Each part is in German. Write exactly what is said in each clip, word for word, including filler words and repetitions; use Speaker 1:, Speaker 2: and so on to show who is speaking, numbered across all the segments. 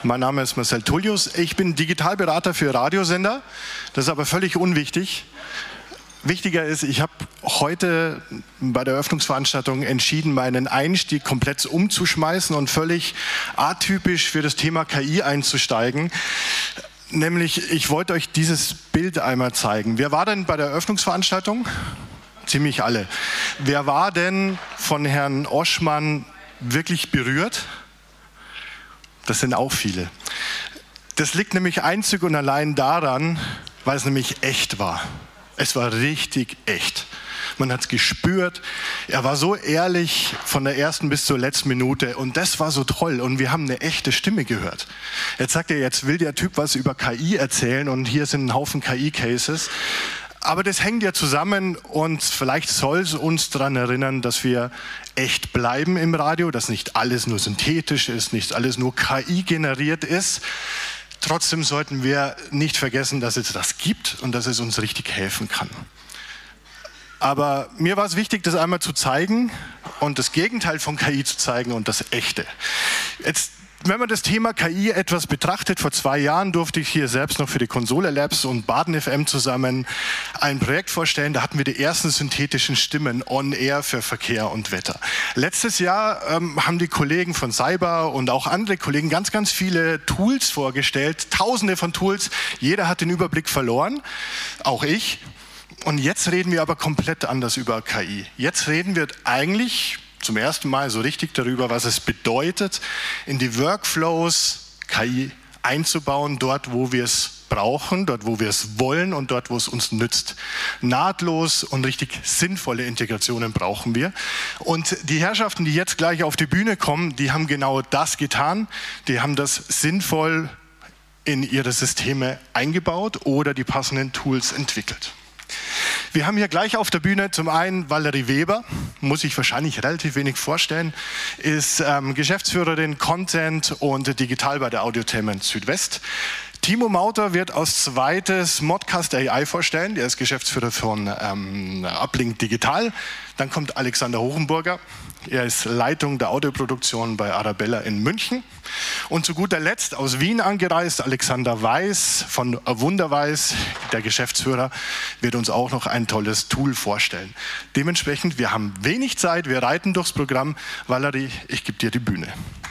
Speaker 1: Mein Name ist Marcel Tullius. Ich bin Digitalberater für Radiosender. Das ist aber völlig unwichtig. Wichtiger ist, ich habe heute bei der Eröffnungsveranstaltung entschieden, meinen Einstieg komplett umzuschmeißen und völlig atypisch für das Thema K I einzusteigen. Nämlich, ich wollte euch dieses Bild einmal zeigen. Wer war denn bei der Eröffnungsveranstaltung? Ziemlich alle. Wer war denn von Herrn Oschmann wirklich berührt? Das sind auch viele. Das liegt nämlich einzig und allein daran, weil es nämlich echt war. Es war richtig echt. Man hat es gespürt. Er war so ehrlich von der ersten bis zur letzten Minute und das war so toll und wir haben eine echte Stimme gehört. Jetzt sagt er, jetzt will der Typ was über K I erzählen und hier sind ein Haufen K I-Cases. Aber das hängt ja zusammen und vielleicht soll es uns daran erinnern, dass wir echt bleiben im Radio, dass nicht alles nur synthetisch ist, nicht alles nur K I-generiert ist. Trotzdem sollten wir nicht vergessen, dass es das gibt und dass es uns richtig helfen kann. Aber mir war es wichtig, das einmal zu zeigen und das Gegenteil von K I zu zeigen und das Echte. Jetzt, wenn man das Thema K I etwas betrachtet, vor zwei Jahren durfte ich hier selbst noch für die Konsole Labs und Baden F M zusammen ein Projekt vorstellen. Da hatten wir die ersten synthetischen Stimmen on air für Verkehr und Wetter. Letztes Jahr ähm, haben die Kollegen von Cyber und auch andere Kollegen ganz, ganz viele Tools vorgestellt. Tausende von Tools. Jeder hat den Überblick verloren. Auch ich. Und jetzt reden wir aber komplett anders über K I. Jetzt reden wir eigentlich zum ersten Mal so richtig darüber, was es bedeutet, in die Workflows K I einzubauen, dort, wo wir es brauchen, dort, wo wir es wollen und dort, wo es uns nützt. Nahtlos und richtig sinnvolle Integrationen brauchen wir. Und die Herrschaften, die jetzt gleich auf die Bühne kommen, die haben genau das getan. Die haben das sinnvoll in ihre Systeme eingebaut oder die passenden Tools entwickelt. Wir haben hier gleich auf der Bühne zum einen Valerie Weber, muss ich wahrscheinlich relativ wenig vorstellen, ist ähm, Geschäftsführerin Content und Digital bei der Audiotainment Südwest. Timo Mauter wird als zweites Modcast A I vorstellen, der ist Geschäftsführer von ähm, Uplink Digital. Dann kommt Alexander Hochenburger, er ist Leitung der Audioproduktion bei Arabella in München. Und zu guter Letzt aus Wien angereist, Alexander Weiß von Wunderweiss, der Geschäftsführer, wird uns auch noch ein tolles Tool vorstellen. Dementsprechend, wir haben wenig Zeit, wir reiten durchs Programm. Valerie, ich gebe dir die Bühne.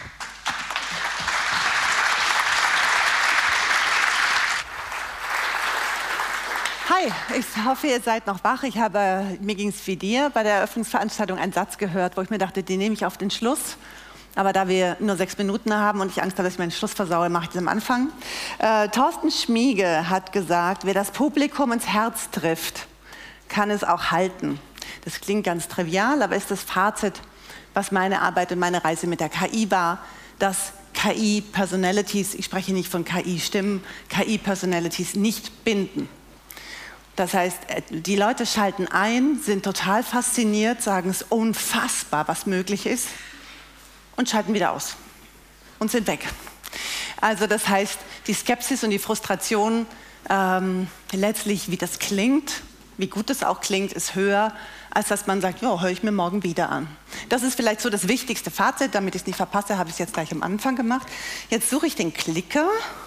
Speaker 2: Hi, ich hoffe, ihr seid noch wach. Ich habe, mir ging es wie dir, bei der Eröffnungsveranstaltung einen Satz gehört, wo ich mir dachte, den nehme ich auf den Schluss. Aber da wir nur sechs Minuten haben und ich Angst habe, dass ich meinen Schluss versaue, mache ich das am Anfang. Äh, Thorsten Schmiege hat gesagt, wer das Publikum ins Herz trifft, kann es auch halten. Das klingt ganz trivial, aber ist das Fazit, was meine Arbeit und meine Reise mit der K I war, dass K I-Personalities, ich spreche nicht von K I-Stimmen, K I-Personalities nicht binden. Das heißt, die Leute schalten ein, sind total fasziniert, sagen, es ist unfassbar, was möglich ist und schalten wieder aus und sind weg. Also das heißt, die Skepsis und die Frustration, ähm, letztlich wie das klingt, wie gut es auch klingt, ist höher, als dass man sagt, ja, höre ich mir morgen wieder an. Das ist vielleicht so das wichtigste Fazit, damit ich es nicht verpasse, habe ich es jetzt gleich am Anfang gemacht. Jetzt suche ich den Klicker.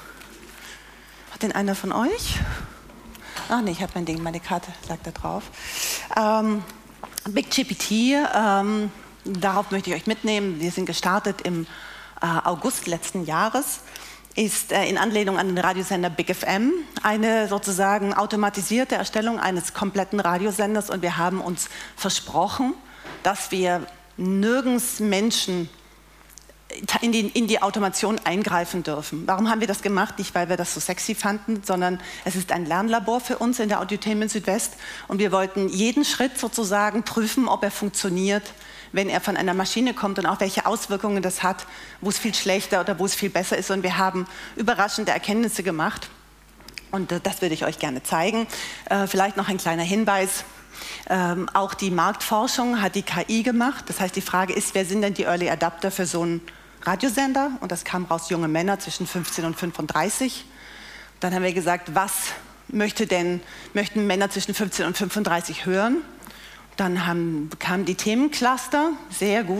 Speaker 2: Hat den einer von euch? Ach nee, ich habe mein Ding, meine Karte lag da drauf. Ähm, BigGPT, ähm, darauf möchte ich euch mitnehmen. Wir sind gestartet im äh, August letzten Jahres. Ist äh, in Anlehnung an den Radiosender Big F M eine sozusagen automatisierte Erstellung eines kompletten Radiosenders. Und wir haben uns versprochen, dass wir nirgends Menschen In die, in die Automation eingreifen dürfen. Warum haben wir das gemacht? Nicht, weil wir das so sexy fanden, sondern es ist ein Lernlabor für uns in der Audiotainment Südwest und wir wollten jeden Schritt sozusagen prüfen, ob er funktioniert, wenn er von einer Maschine kommt und auch welche Auswirkungen das hat, wo es viel schlechter oder wo es viel besser ist. Und wir haben überraschende Erkenntnisse gemacht und äh, das würde ich euch gerne zeigen. Äh, vielleicht noch ein kleiner Hinweis. Ähm, auch die Marktforschung hat die K I gemacht. Das heißt, die Frage ist, wer sind denn die Early Adapter für so einen Radiosender? Und das kam raus, junge Männer zwischen fünfzehn und fünfunddreißig. Dann haben wir gesagt, was möchte denn, möchten Männer zwischen fünfzehn und fünfunddreißig hören? Dann haben, kamen die Themencluster, sehr gut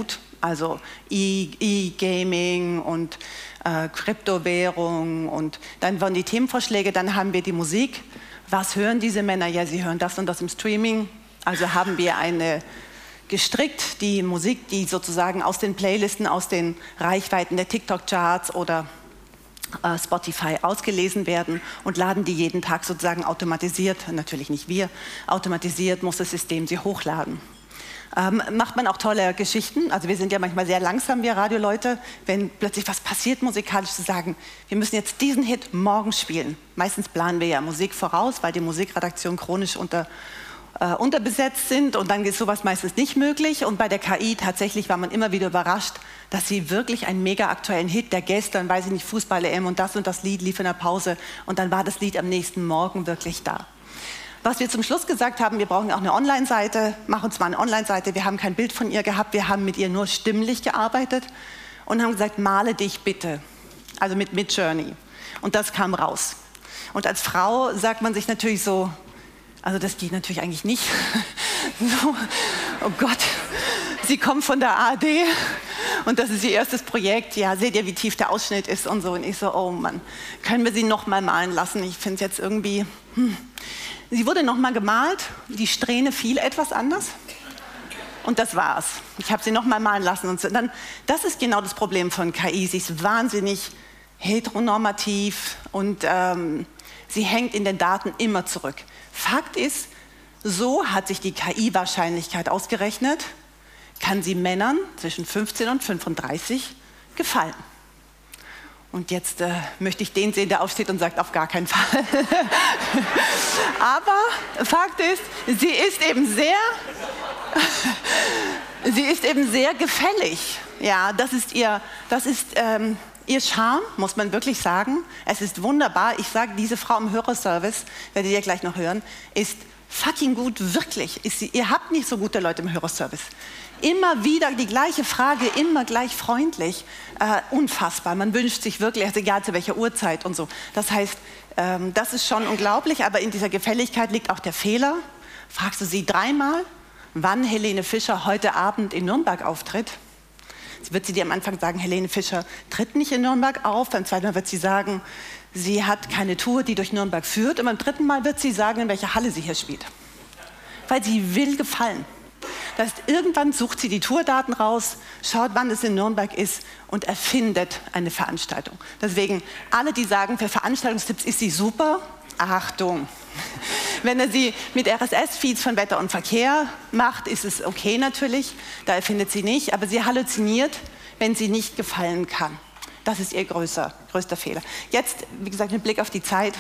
Speaker 2: also E-Gaming und äh, Kryptowährung und dann waren die Themenvorschläge, dann haben wir die Musik. Was hören diese Männer? Ja, sie hören das und das im Streaming. Also haben wir eine gestrickt, die Musik, die sozusagen aus den Playlisten, aus den Reichweiten der TikTok-Charts oder äh, Spotify ausgelesen werden und laden die jeden Tag sozusagen automatisiert, natürlich nicht wir, automatisiert muss das System sie hochladen. Ähm, macht man auch tolle Geschichten, also wir sind ja manchmal sehr langsam, wir Radioleute, wenn plötzlich was passiert musikalisch, zu sagen, wir müssen jetzt diesen Hit morgen spielen. Meistens planen wir ja Musik voraus, weil die Musikredaktion chronisch unter Äh, unterbesetzt sind und dann ist sowas meistens nicht möglich. Und bei der K I tatsächlich war man immer wieder überrascht, dass sie wirklich einen mega aktuellen Hit, der gestern, weiß ich nicht, Fußball-E M und das und das Lied lief in der Pause und dann war das Lied am nächsten Morgen wirklich da. Was wir zum Schluss gesagt haben, wir brauchen auch eine Online-Seite, mach uns mal eine Online-Seite, wir haben kein Bild von ihr gehabt, wir haben mit ihr nur stimmlich gearbeitet und haben gesagt, male dich bitte, also mit Midjourney. Und das kam raus. Und als Frau sagt man sich natürlich so, also das geht natürlich eigentlich nicht. So, oh Gott, sie kommt von der A R D und das ist ihr erstes Projekt. Ja, seht ihr, wie tief der Ausschnitt ist und so. Und ich so, oh Mann, können wir sie noch mal malen lassen? Ich finde es jetzt irgendwie... Hm. Sie wurde noch mal gemalt, die Strähne fiel etwas anders. Und das war's. Ich habe sie noch mal malen lassen. Und so. Dann, das ist genau das Problem von K I. Sie ist wahnsinnig heteronormativ und ähm, sie hängt in den Daten immer zurück. Fakt ist, so hat sich die K I-Wahrscheinlichkeit ausgerechnet, kann sie Männern zwischen fünfzehn und fünfunddreißig gefallen. Und jetzt äh, möchte ich den sehen, der aufsteht und sagt, auf gar keinen Fall. Aber Fakt ist, sie ist eben sehr, sie ist eben sehr gefällig. Ja, das ist ihr, das ist ähm, ihr Charme, muss man wirklich sagen. Es ist wunderbar. Ich sage, diese Frau im Hörerservice, werdet ihr gleich noch hören, ist fucking gut, wirklich. Ist sie, ihr habt nicht so gute Leute im Hörerservice. Immer wieder die gleiche Frage, immer gleich freundlich. Äh, unfassbar. Man wünscht sich wirklich, also egal zu welcher Uhrzeit und so. Das heißt, ähm, das ist schon unglaublich, aber in dieser Gefälligkeit liegt auch der Fehler. Fragst du sie dreimal, wann Helene Fischer heute Abend in Nürnberg auftritt? Wird sie dir am Anfang sagen, Helene Fischer tritt nicht in Nürnberg auf. Beim zweiten Mal wird sie sagen, sie hat keine Tour, die durch Nürnberg führt. Und beim dritten Mal wird sie sagen, in welcher Halle sie hier spielt. Weil sie will gefallen. Das heißt, irgendwann sucht sie die Tourdaten raus, schaut, wann es in Nürnberg ist und erfindet eine Veranstaltung. Deswegen, alle, die sagen, für Veranstaltungstipps ist sie super, Achtung. Wenn er sie mit R S S-Feeds von Wetter und Verkehr macht, ist es okay natürlich, da erfindet sie nicht, aber sie halluziniert, wenn sie nicht gefallen kann. Das ist ihr größter, größter Fehler. Jetzt, wie gesagt, mit Blick auf die Zeit,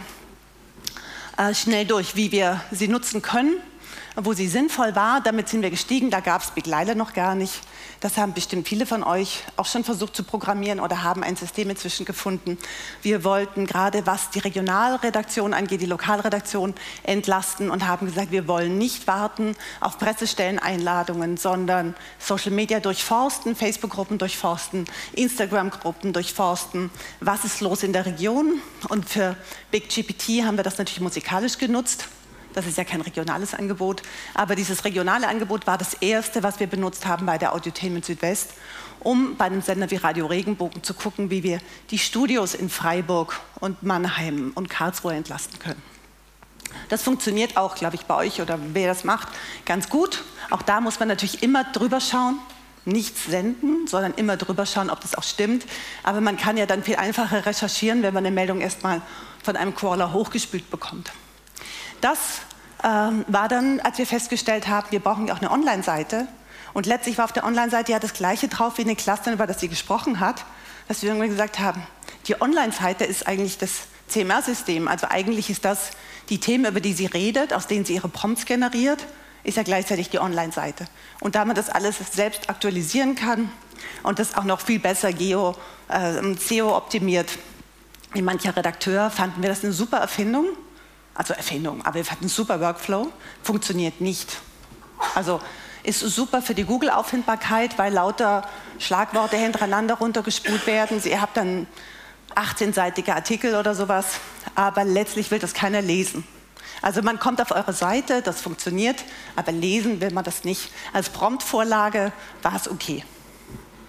Speaker 2: äh, schnell durch, wie wir sie nutzen können, wo sie sinnvoll war. Damit sind wir gestiegen, da gab es Big Lila noch gar nicht. Das haben bestimmt viele von euch auch schon versucht zu programmieren oder haben ein System inzwischen gefunden. Wir wollten gerade, was die Regionalredaktion angeht, die Lokalredaktion entlasten und haben gesagt, wir wollen nicht warten auf Pressestelleneinladungen, sondern Social Media durchforsten, Facebook-Gruppen durchforsten, Instagram-Gruppen durchforsten. Was ist los in der Region? Und für Big G P T haben wir das natürlich musikalisch genutzt. Das ist ja kein regionales Angebot, aber dieses regionale Angebot war das erste, was wir benutzt haben bei der Audiotainment Südwest, um bei einem Sender wie Radio Regenbogen zu gucken, wie wir die Studios in Freiburg und Mannheim und Karlsruhe entlasten können. Das funktioniert auch, glaube ich, bei euch oder wer das macht, ganz gut. Auch da muss man natürlich immer drüber schauen, nichts senden, sondern immer drüber schauen, ob das auch stimmt. Aber man kann ja dann viel einfacher recherchieren, wenn man eine Meldung erstmal von einem Crawler hochgespült bekommt. Das ähm, war dann, als wir festgestellt haben, wir brauchen ja auch eine Online-Seite. Und letztlich war auf der Online-Seite ja das Gleiche drauf wie in den Clustern, über das sie gesprochen hat, dass wir irgendwann gesagt haben, die Online-Seite ist eigentlich das C M R-System. Also eigentlich ist das die Themen, über die sie redet, aus denen sie ihre Prompts generiert, ist ja gleichzeitig die Online-Seite. Und da man das alles selbst aktualisieren kann und das auch noch viel besser geo, äh, S E O-optimiert wie mancher Redakteur, fanden wir das eine super Erfindung. Also Erfindung, aber wir hatten einen super Workflow, funktioniert nicht. Also ist super für die Google-Auffindbarkeit, weil lauter Schlagworte hintereinander runtergespult werden. Ihr habt dann achtzehnseitige Artikel oder sowas, aber letztlich will das keiner lesen. Also man kommt auf eure Seite, das funktioniert, aber lesen will man das nicht. Als Promptvorlage war es okay.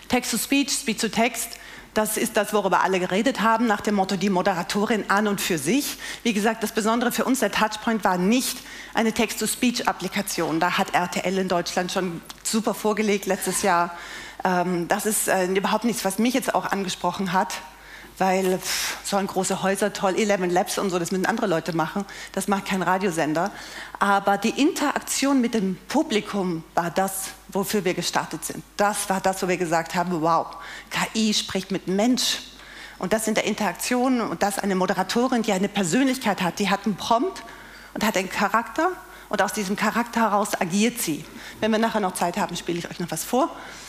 Speaker 2: Text-to-Speech, Speech-to-Text, das ist das, worüber alle geredet haben, nach dem Motto, die Moderatorin an und für sich. Wie gesagt, das Besondere für uns, der Touchpoint, war nicht eine Text-to-Speech-Applikation. Da hat R T L in Deutschland schon super vorgelegt letztes Jahr. Ähm, das ist äh, überhaupt nichts, was mich jetzt auch angesprochen hat, weil pff, sollen große Häuser, toll, Eleven Labs und so, das müssen andere Leute machen. Das macht kein Radiosender. Aber die Interaktion mit dem Publikum war das, wofür wir gestartet sind. Das war das, wo wir gesagt haben, wow, K I spricht mit Mensch. Und das in der Interaktion und das eine Moderatorin, die eine Persönlichkeit hat, die hat einen Prompt und hat einen Charakter und aus diesem Charakter heraus agiert sie. Wenn wir nachher noch Zeit haben, spiele ich euch noch was vor.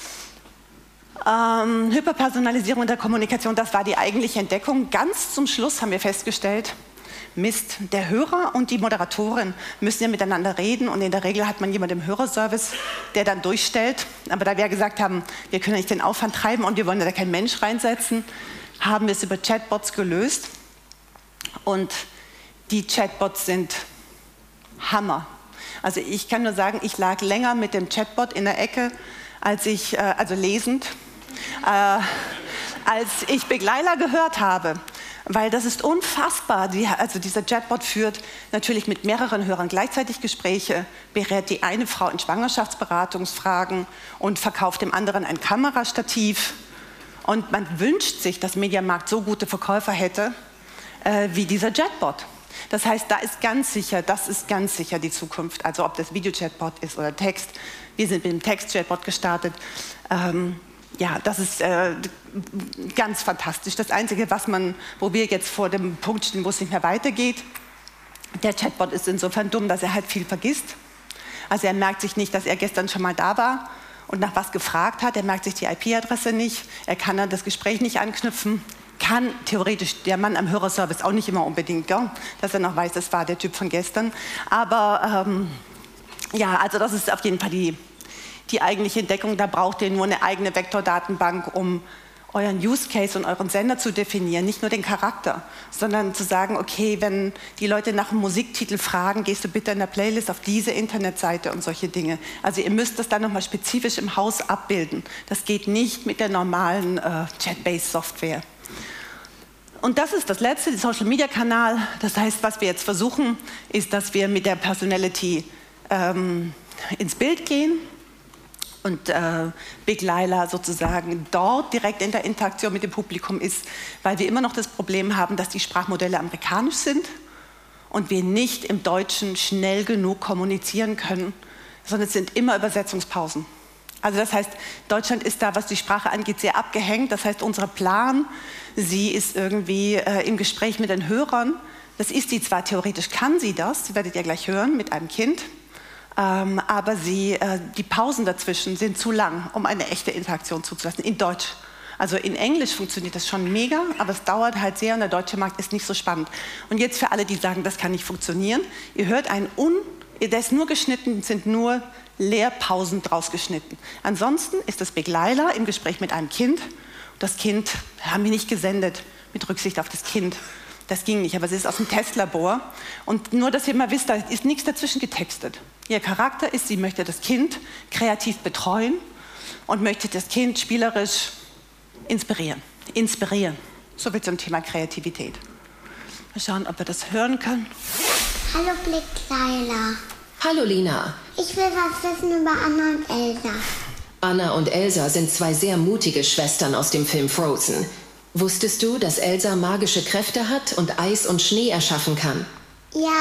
Speaker 2: Ähm, Hyperpersonalisierung der Kommunikation, das war die eigentliche Entdeckung. Ganz zum Schluss haben wir festgestellt, Mist, der Hörer und die Moderatorin müssen ja miteinander reden und in der Regel hat man jemanden im Hörerservice, der dann durchstellt. Aber da wir gesagt haben, wir können nicht den Aufwand treiben und wir wollen da keinen Mensch reinsetzen, haben wir es über Chatbots gelöst. Und die Chatbots sind Hammer. Also ich kann nur sagen, ich lag länger mit dem Chatbot in der Ecke, als ich, äh, also lesend, äh, als ich Begleila gehört habe. Weil das ist unfassbar. Die, also dieser Chatbot führt natürlich mit mehreren Hörern gleichzeitig Gespräche, berät die eine Frau in Schwangerschaftsberatungsfragen und verkauft dem anderen ein Kamerastativ. Und man wünscht sich, dass Mediamarkt so gute Verkäufer hätte äh, wie dieser Chatbot. Das heißt, da ist ganz sicher, das ist ganz sicher die Zukunft. Also ob das Video-Chatbot ist oder Text. Wir sind mit dem Text-Chatbot gestartet. Ähm, ja, das ist äh, ganz fantastisch. Das Einzige, was man, wo wir jetzt vor dem Punkt stehen, wo es nicht mehr weitergeht, der Chatbot ist insofern dumm, dass er halt viel vergisst. Also er merkt sich nicht, dass er gestern schon mal da war und nach was gefragt hat. Er merkt sich die I P-Adresse nicht. Er kann dann das Gespräch nicht anknüpfen. Kann theoretisch der Mann am Hörerservice auch nicht immer unbedingt, gell? Dass er noch weiß, das war der Typ von gestern. Aber ähm, ja, also das ist auf jeden Fall die, die eigentliche Entdeckung. Da braucht ihr nur eine eigene Vektordatenbank, um euren Use Case und euren Sender zu definieren. Nicht nur den Charakter, sondern zu sagen, okay, wenn die Leute nach einem Musiktitel fragen, gehst du bitte in der Playlist auf diese Internetseite und solche Dinge. Also ihr müsst das dann nochmal spezifisch im Haus abbilden. Das geht nicht mit der normalen äh, Chat-Based Software. Und das ist das Letzte, der Social-Media-Kanal. Das heißt, was wir jetzt versuchen, ist, dass wir mit der Personality ähm, ins Bild gehen und äh, Begleila sozusagen dort direkt in der Interaktion mit dem Publikum ist, weil wir immer noch das Problem haben, dass die Sprachmodelle amerikanisch sind und wir nicht im Deutschen schnell genug kommunizieren können, sondern es sind immer Übersetzungspausen. Also das heißt, Deutschland ist da, was die Sprache angeht, sehr abgehängt. Das heißt, unser Plan, sie ist irgendwie äh, im Gespräch mit den Hörern. Das ist sie zwar, theoretisch kann sie das, werdet ihr gleich hören, mit einem Kind. Ähm, aber sie, äh, die Pausen dazwischen sind zu lang, um eine echte Interaktion zuzulassen, in Deutsch. Also in Englisch funktioniert das schon mega, aber es dauert halt sehr und der deutsche Markt ist nicht so spannend. Und jetzt für alle, die sagen, das kann nicht funktionieren, ihr hört einen Un... Der ist nur geschnitten, sind nur Leerpausen draus geschnitten. Ansonsten ist das Begleila im Gespräch mit einem Kind. Das Kind haben wir nicht gesendet, mit Rücksicht auf das Kind. Das ging nicht, aber es ist aus dem Testlabor. Und nur, dass ihr mal wisst, da ist nichts dazwischen getextet. Ihr Charakter ist, sie möchte das Kind kreativ betreuen und möchte das Kind spielerisch inspirieren. Inspirieren. So viel zum Thema Kreativität. Mal schauen, ob wir das hören können.
Speaker 3: Hallo Begleila.
Speaker 4: Hallo Lina.
Speaker 3: Ich will was wissen über Anna und Elsa.
Speaker 4: Anna und Elsa sind zwei sehr mutige Schwestern aus dem Film Frozen. Wusstest du, dass Elsa magische Kräfte hat und Eis und Schnee erschaffen kann?
Speaker 3: Ja?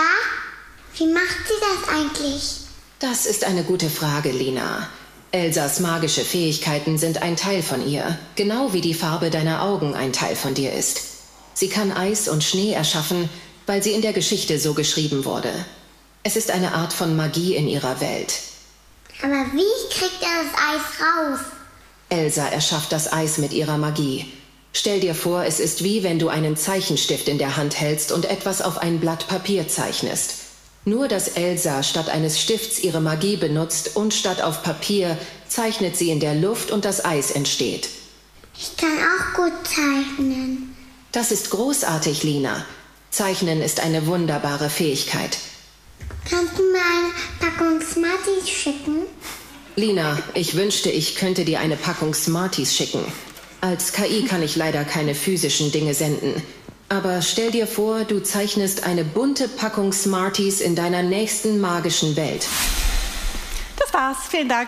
Speaker 3: Wie macht sie das eigentlich?
Speaker 4: Das ist eine gute Frage, Lina. Elsas magische Fähigkeiten sind ein Teil von ihr, genau wie die Farbe deiner Augen ein Teil von dir ist. Sie kann Eis und Schnee erschaffen, weil sie in der Geschichte so geschrieben wurde. Es ist eine Art von Magie in ihrer Welt.
Speaker 3: Aber wie kriegt er das Eis raus?
Speaker 4: Elsa erschafft das Eis mit ihrer Magie. Stell dir vor, es ist wie wenn du einen Zeichenstift in der Hand hältst und etwas auf ein Blatt Papier zeichnest. Nur, dass Elsa statt eines Stifts ihre Magie benutzt und statt auf Papier zeichnet sie in der Luft und das Eis entsteht.
Speaker 3: Ich kann auch gut zeichnen.
Speaker 4: Das ist großartig, Lina. Zeichnen ist eine wunderbare Fähigkeit.
Speaker 3: Kannst du mir eine Packung Smarties schicken?
Speaker 4: Lina, ich wünschte, ich könnte dir eine Packung Smarties schicken. Als K I kann ich leider keine physischen Dinge senden. Aber stell dir vor, du zeichnest eine bunte Packung Smarties in deiner nächsten magischen Welt.
Speaker 2: Das war's. Vielen Dank.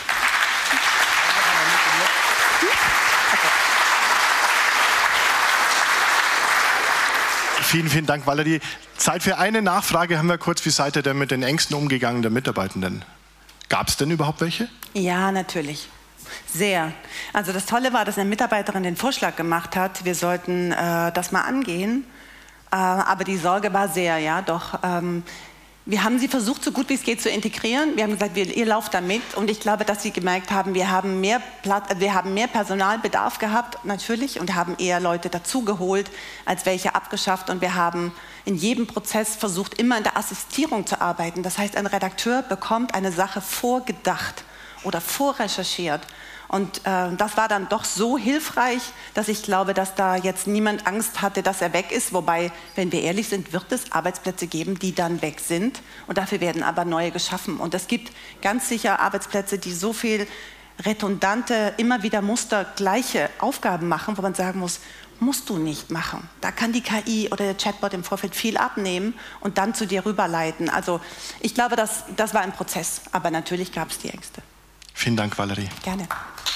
Speaker 1: Vielen, vielen Dank, Valerie. Zeit für eine Nachfrage haben wir kurz. Wie seid ihr denn mit den Ängsten umgegangen der Mitarbeitenden? Gab es denn überhaupt welche?
Speaker 2: Ja, natürlich. Sehr. Also das Tolle war, dass eine Mitarbeiterin den Vorschlag gemacht hat, wir sollten äh, das mal angehen. Äh, aber die Sorge war sehr, ja, doch. Ähm, wir haben sie versucht, so gut wie es geht zu integrieren. Wir haben gesagt, wir, ihr lauft da mit. Und ich glaube, dass sie gemerkt haben, wir haben mehr Platz, wir haben mehr Personalbedarf gehabt, natürlich, und haben eher Leute dazugeholt, als welche abgeschafft. Und wir haben in jedem Prozess versucht, immer in der Assistierung zu arbeiten. Das heißt, ein Redakteur bekommt eine Sache vorgedacht oder vorrecherchiert. Und äh, das war dann doch so hilfreich, dass ich glaube, dass da jetzt niemand Angst hatte, dass er weg ist. Wobei, wenn wir ehrlich sind, wird es Arbeitsplätze geben, die dann weg sind. Und dafür werden aber neue geschaffen. Und es gibt ganz sicher Arbeitsplätze, die so viel redundante, immer wieder mustergleiche Aufgaben machen, wo man sagen muss, musst du nicht machen. Da kann die K I oder der Chatbot im Vorfeld viel abnehmen und dann zu dir rüberleiten. Also ich glaube, das, das war ein Prozess. Aber natürlich gab es die Ängste.
Speaker 1: Vielen Dank, Valerie.
Speaker 2: Gerne.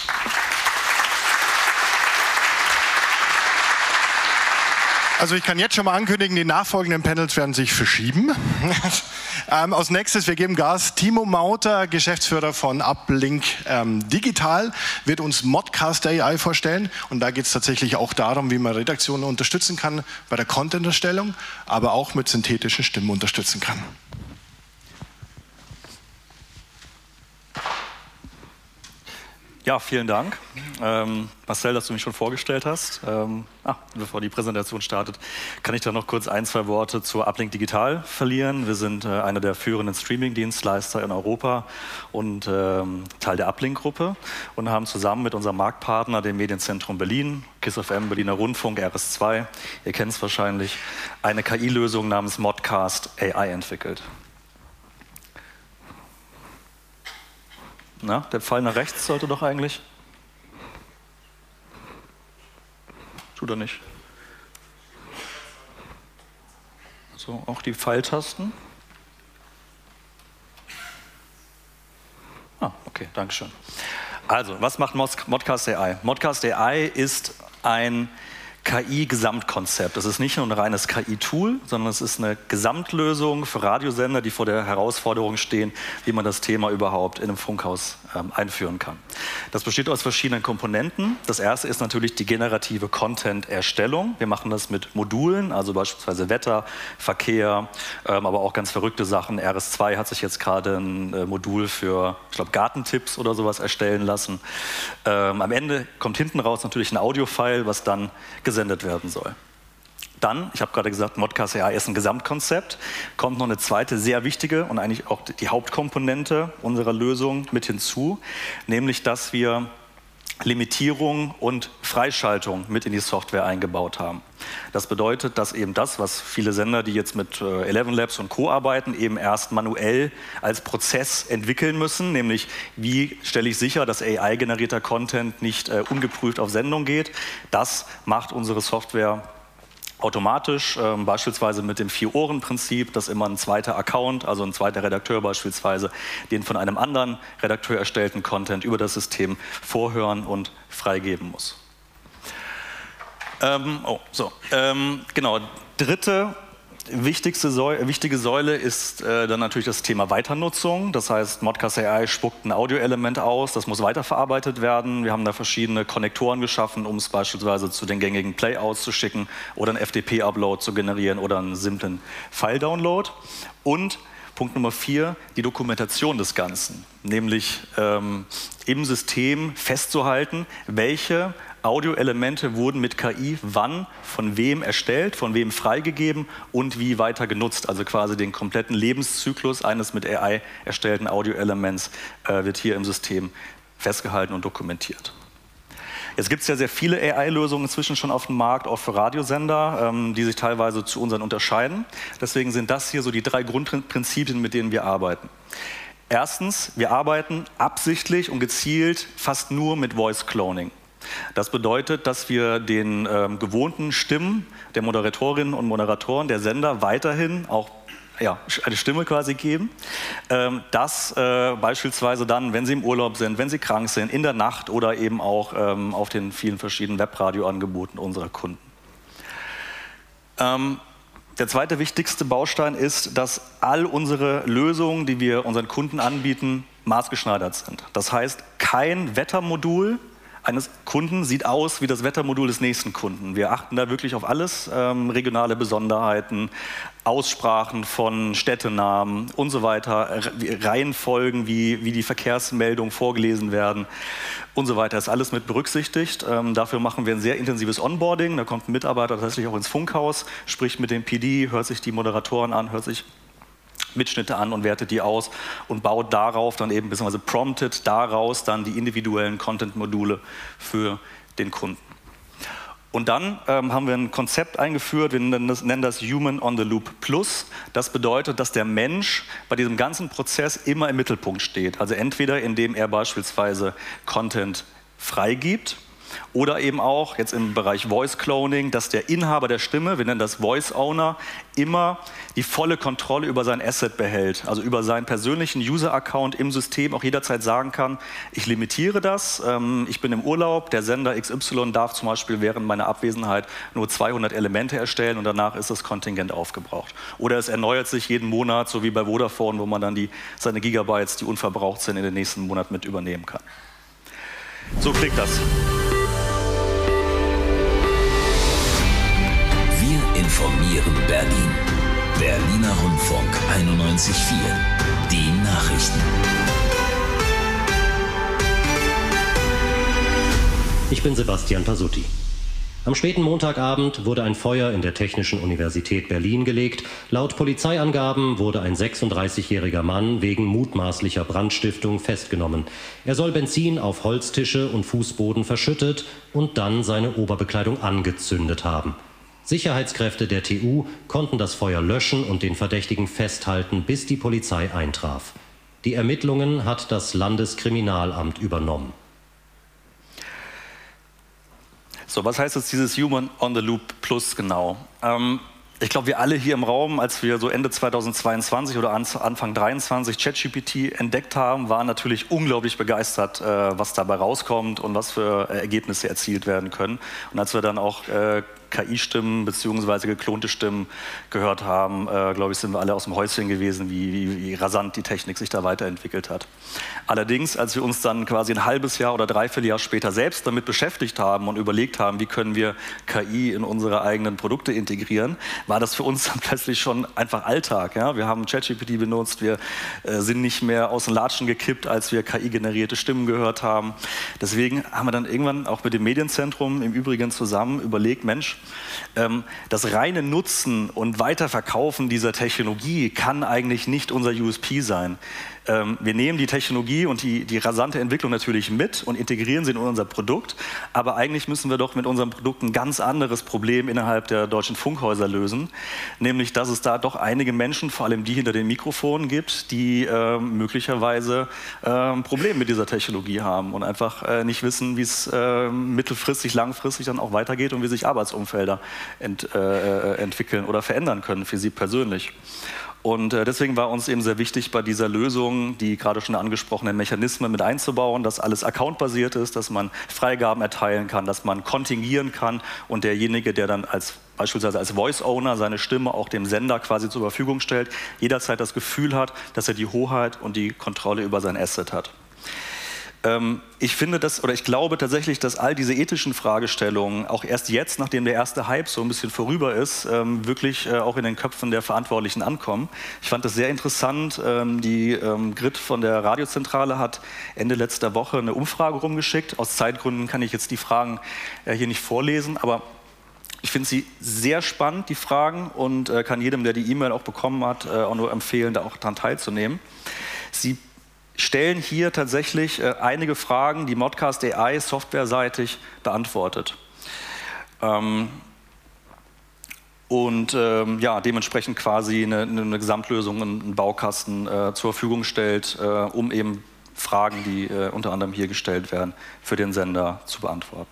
Speaker 1: Also ich kann jetzt schon mal ankündigen, die nachfolgenden Panels werden sich verschieben. ähm, als nächstes, wir geben Gas. Timo Mauter, Geschäftsführer von Uplink ähm, Digital, wird uns Modcast A I vorstellen. Und da geht es tatsächlich auch darum, wie man Redaktionen unterstützen kann bei der Content-Erstellung, aber auch mit synthetischen Stimmen unterstützen kann.
Speaker 5: Ja, vielen Dank, ähm, Marcel, dass du mich schon vorgestellt hast. Ähm, ah, bevor die Präsentation startet, kann ich da noch kurz ein, zwei Worte zur Uplink Digital verlieren. Wir sind äh, einer der führenden Streaming-Dienstleister in Europa und ähm, Teil der Uplink-Gruppe und haben zusammen mit unserem Marktpartner, dem Medienzentrum Berlin, KISS F M, Berliner Rundfunk, R S zwei, ihr kennt es wahrscheinlich, eine K I-Lösung namens Modcast A I entwickelt. Na, der Pfeil nach rechts sollte doch eigentlich. Tut er nicht. So, auch die Pfeiltasten. Ah, okay, danke schön. Also, was macht Modcast A I? Modcast A I ist ein K I-Gesamtkonzept. Das ist nicht nur ein reines K I-Tool, sondern es ist eine Gesamtlösung für Radiosender, die vor der Herausforderung stehen, wie man das Thema überhaupt in einem Funkhaus ähm, einführen kann. Das besteht aus verschiedenen Komponenten. Das erste ist natürlich die generative Content-Erstellung. Wir machen das mit Modulen, also beispielsweise Wetter, Verkehr, ähm, aber auch ganz verrückte Sachen. R S zwei hat sich jetzt gerade ein äh, Modul für, ich glaube, Gartentipps oder sowas erstellen lassen. Ähm, am Ende kommt hinten raus natürlich ein Audio-File, was dann gesendet werden soll. Dann, ich habe gerade gesagt, Modcast A I ist ein Gesamtkonzept, kommt noch eine zweite sehr wichtige und eigentlich auch die Hauptkomponente unserer Lösung mit hinzu, nämlich dass wir Limitierung und Freischaltung mit in die Software eingebaut haben. Das bedeutet, dass eben das, was viele Sender, die jetzt mit äh, Eleven Labs und Co. arbeiten, eben erst manuell als Prozess entwickeln müssen, nämlich wie stelle ich sicher, dass A I-generierter Content nicht äh, ungeprüft auf Sendung geht. Das macht unsere Software automatisch, äh, beispielsweise mit dem Vier-Ohren-Prinzip, dass immer ein zweiter Account, also ein zweiter Redakteur beispielsweise, den von einem anderen Redakteur erstellten Content über das System vorhören und freigeben muss. Ähm, oh, so, ähm, genau, dritte wichtigste Säule, wichtige Säule ist äh, dann natürlich das Thema Weiternutzung. Das heißt, Modcast A I spuckt ein Audioelement aus, das muss weiterverarbeitet werden. Wir haben da verschiedene Konnektoren geschaffen, um es beispielsweise zu den gängigen Playouts zu schicken oder einen F T P-Upload zu generieren oder einen simplen File-Download. Und Punkt Nummer vier, die Dokumentation des Ganzen, nämlich ähm, im System festzuhalten, welche Audioelemente wurden mit K I wann, von wem erstellt, von wem freigegeben und wie weiter genutzt. Also quasi den kompletten Lebenszyklus eines mit A I erstellten Audioelements äh, wird hier im System festgehalten und dokumentiert. Jetzt gibt es ja sehr viele A I-Lösungen inzwischen schon auf dem Markt, auch für Radiosender, ähm, die sich teilweise zu unseren unterscheiden. Deswegen sind das hier so die drei Grundprinzipien, mit denen wir arbeiten. Erstens, wir arbeiten absichtlich und gezielt fast nur mit Voice Cloning. Das bedeutet, dass wir den ähm, gewohnten Stimmen der Moderatorinnen und Moderatoren der Sender weiterhin auch ja, eine Stimme quasi geben, ähm, das äh, beispielsweise dann, wenn sie im Urlaub sind, wenn sie krank sind, in der Nacht oder eben auch ähm, auf den vielen verschiedenen Webradioangeboten unserer Kunden. Ähm, Der zweite wichtigste Baustein ist, dass all unsere Lösungen, die wir unseren Kunden anbieten, maßgeschneidert sind. Das heißt, kein Wettermodul eines Kunden sieht aus wie das Wettermodul des nächsten Kunden. Wir achten da wirklich auf alles, ähm, regionale Besonderheiten, Aussprachen von Städtenamen und so weiter, Reihenfolgen, wie, wie die Verkehrsmeldungen vorgelesen werden und so weiter. Das ist alles mit berücksichtigt. Ähm, dafür machen wir ein sehr intensives Onboarding. Da kommt ein Mitarbeiter tatsächlich auch ins Funkhaus, spricht mit dem P D, hört sich die Moderatoren an, hört sich Mitschnitte an und wertet die aus und baut darauf dann eben, beziehungsweise promptet daraus dann die individuellen Content-Module für den Kunden. Und dann ähm, haben wir ein Konzept eingeführt, wir nennen das, nennen das Human on the Loop Plus. Das bedeutet, dass der Mensch bei diesem ganzen Prozess immer im Mittelpunkt steht. Also entweder indem er beispielsweise Content freigibt, oder eben auch jetzt im Bereich Voice Cloning, dass der Inhaber der Stimme, wir nennen das Voice Owner, immer die volle Kontrolle über sein Asset behält. Also über seinen persönlichen User-Account im System auch jederzeit sagen kann, ich limitiere das, ähm, ich bin im Urlaub, der Sender X Y darf zum Beispiel während meiner Abwesenheit nur zweihundert Elemente erstellen und danach ist das Kontingent aufgebraucht. Oder es erneuert sich jeden Monat, so wie bei Vodafone, wo man dann die, seine Gigabytes, die unverbraucht sind, in den nächsten Monat mit übernehmen kann. So klingt das.
Speaker 6: Informieren Berlin. Berliner Rundfunk einundneunzig Komma vier. Die Nachrichten.
Speaker 7: Ich bin Sebastian Pasutti. Am späten Montagabend wurde ein Feuer in der Technischen Universität Berlin gelegt. Laut Polizeiangaben wurde ein sechsunddreißigjähriger Mann wegen mutmaßlicher Brandstiftung festgenommen. Er soll Benzin auf Holztische und Fußboden verschüttet und dann seine Oberbekleidung angezündet haben. Sicherheitskräfte der T U konnten das Feuer löschen und den Verdächtigen festhalten, bis die Polizei eintraf. Die Ermittlungen hat das Landeskriminalamt übernommen.
Speaker 5: So, was heißt jetzt dieses Human on the Loop Plus genau? Ähm, ich glaube, wir alle hier im Raum, als wir so Ende zweitausendzweiundzwanzig oder Anfang dreiundzwanzig ChatGPT entdeckt haben, waren natürlich unglaublich begeistert, äh, was dabei rauskommt und was für äh, Ergebnisse erzielt werden können. Und als wir dann auch äh, K I-Stimmen bzw. geklonte Stimmen gehört haben, äh, glaube ich, sind wir alle aus dem Häuschen gewesen, wie, wie, wie rasant die Technik sich da weiterentwickelt hat. Allerdings, als wir uns dann quasi ein halbes Jahr oder dreiviertel Jahr später selbst damit beschäftigt haben und überlegt haben, wie können wir K I in unsere eigenen Produkte integrieren, war das für uns dann plötzlich schon einfach Alltag. Ja? Wir haben ChatGPT benutzt, wir äh, sind nicht mehr aus den Latschen gekippt, als wir K I-generierte Stimmen gehört haben. Deswegen haben wir dann irgendwann auch mit dem Medienzentrum im Übrigen zusammen überlegt, Mensch, das reine Nutzen und Weiterverkaufen dieser Technologie kann eigentlich nicht unser U S P sein. Wir nehmen die Technologie und die, die rasante Entwicklung natürlich mit und integrieren sie in unser Produkt, aber eigentlich müssen wir doch mit unserem Produkt ein ganz anderes Problem innerhalb der deutschen Funkhäuser lösen, nämlich dass es da doch einige Menschen, vor allem die hinter den Mikrofonen gibt, die äh, möglicherweise äh, Probleme mit dieser Technologie haben und einfach äh, nicht wissen, wie es äh, mittelfristig, langfristig dann auch weitergeht und wie sich Arbeitsumfelder ent, äh, entwickeln oder verändern können für sie persönlich. Und deswegen war uns eben sehr wichtig, bei dieser Lösung die gerade schon angesprochenen Mechanismen mit einzubauen, dass alles accountbasiert ist, dass man Freigaben erteilen kann, dass man kontingieren kann und derjenige, der dann als beispielsweise als Voice-Owner seine Stimme auch dem Sender quasi zur Verfügung stellt, jederzeit das Gefühl hat, dass er die Hoheit und die Kontrolle über sein Asset hat. Ich finde das, oder ich glaube tatsächlich, dass all diese ethischen Fragestellungen auch erst jetzt, nachdem der erste Hype so ein bisschen vorüber ist, wirklich auch in den Köpfen der Verantwortlichen ankommen. Ich fand das sehr interessant. Die Grit von der Radiozentrale hat Ende letzter Woche eine Umfrage rumgeschickt. Aus Zeitgründen kann ich jetzt die Fragen hier nicht vorlesen, aber ich finde sie sehr spannend, die Fragen, und kann jedem, der die E-Mail auch bekommen hat, auch nur empfehlen, da auch daran teilzunehmen. Sie stellen hier tatsächlich äh, einige Fragen, die Modcast A I softwareseitig beantwortet. Ähm, und ähm, ja, dementsprechend quasi eine, eine Gesamtlösung, einen Baukasten äh, zur Verfügung stellt, äh, um eben Fragen, die äh, unter anderem hier gestellt werden, für den Sender zu beantworten.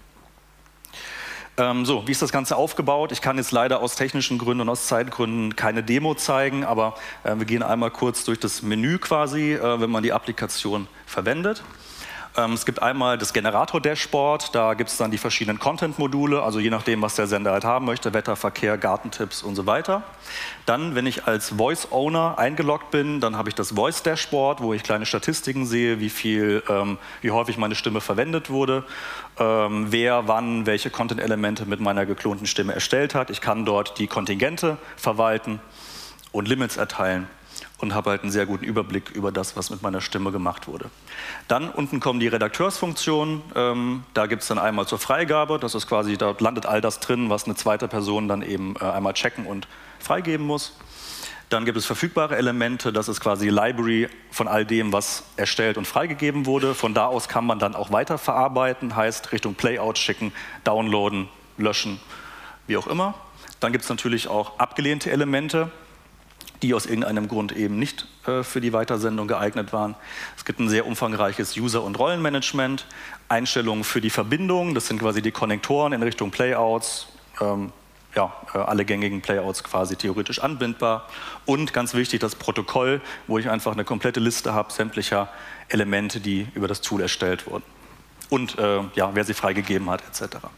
Speaker 5: Ähm, so, wie ist das Ganze aufgebaut? Ich kann jetzt leider aus technischen Gründen und aus Zeitgründen keine Demo zeigen, aber äh, wir gehen einmal kurz durch das Menü quasi, äh, wenn man die Applikation verwendet. Ähm, es gibt einmal das Generator-Dashboard, da gibt es dann die verschiedenen Content-Module, also je nachdem, was der Sender halt haben möchte, Wetter, Verkehr, Gartentipps und so weiter. Dann, wenn ich als Voice-Owner eingeloggt bin, dann habe ich das Voice-Dashboard, wo ich kleine Statistiken sehe, wie viel, ähm, wie häufig meine Stimme verwendet wurde, ähm, wer wann welche Content-Elemente mit meiner geklonten Stimme erstellt hat. Ich kann dort die Kontingente verwalten und Limits erteilen und habe halt einen sehr guten Überblick über das, was mit meiner Stimme gemacht wurde. Dann unten kommen die Redakteursfunktionen. Ähm, da gibt es dann einmal zur Freigabe, das ist quasi, da landet all das drin, was eine zweite Person dann eben äh, einmal checken und freigeben muss. Dann gibt es verfügbare Elemente, das ist quasi die Library von all dem, was erstellt und freigegeben wurde. Von da aus kann man dann auch weiterverarbeiten, heißt Richtung Playout schicken, downloaden, löschen, wie auch immer. Dann gibt es natürlich auch abgelehnte Elemente, die aus irgendeinem Grund eben nicht äh, für die Weitersendung geeignet waren. Es gibt ein sehr umfangreiches User- und Rollenmanagement, Einstellungen für die Verbindung, das sind quasi die Konnektoren in Richtung Playouts, ähm, ja, äh, alle gängigen Playouts quasi theoretisch anbindbar. Und ganz wichtig, das Protokoll, wo ich einfach eine komplette Liste habe sämtlicher Elemente, die über das Tool erstellt wurden. Und äh, ja, wer sie freigegeben hat, et cetera.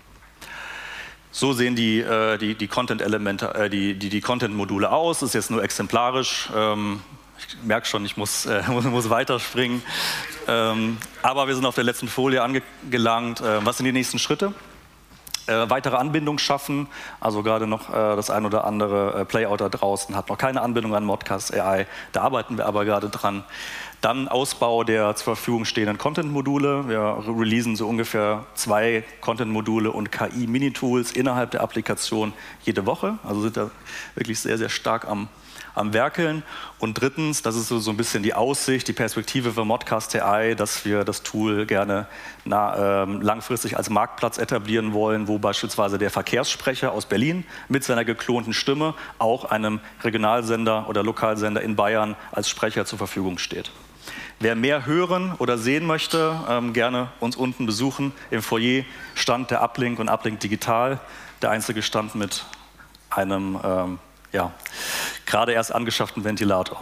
Speaker 5: So sehen die, äh, die, die Content-Elemente, äh, die, die, die Content-Module aus. Das ist jetzt nur exemplarisch. Ähm, ich merke schon, ich muss, äh, muss, muss weiterspringen. Ähm, aber wir sind auf der letzten Folie angelangt. Äh, was sind die nächsten Schritte? Äh, weitere Anbindung schaffen. Also gerade noch äh, das ein oder andere äh, Playout da draußen hat noch keine Anbindung an Modcast A I. Da arbeiten wir aber gerade dran. Dann Ausbau der zur Verfügung stehenden Content-Module. Wir releasen so ungefähr zwei Content-Module und K I-Mini-Tools innerhalb der Applikation jede Woche. Also sind da wirklich sehr, sehr stark am, am Werkeln. Und drittens, das ist so, so ein bisschen die Aussicht, die Perspektive für Modcast A I, dass wir das Tool gerne na, ähm, langfristig als Marktplatz etablieren wollen, wo beispielsweise der Verkehrssprecher aus Berlin mit seiner geklonten Stimme auch einem Regionalsender oder Lokalsender in Bayern als Sprecher zur Verfügung steht. Wer mehr hören oder sehen möchte, ähm, gerne uns unten besuchen. Im Foyer stand der Uplink und Uplink Digital, der einzige Stand mit einem ähm, ja, gerade erst angeschafften Ventilator.